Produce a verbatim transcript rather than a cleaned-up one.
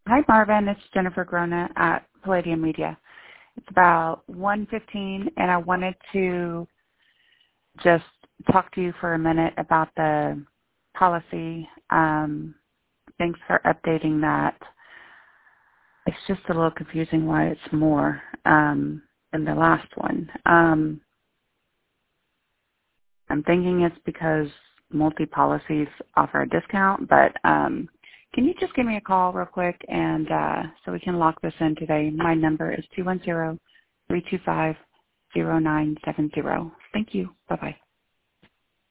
Hi, Marvin. It's Jennifer Grona at Palladium Media. It's about one fifteen, and I wanted to just talk to you for a minute about the policy. Um, thanks for updating that. It's just a little confusing why it's more um, than the last one. Um, I'm thinking it's because multi-policies offer a discount, but um, can you just give me a call real quick and uh, so we can lock this in today? My number is two one zero, three two five, zero nine seven zero. Thank you. Bye-bye.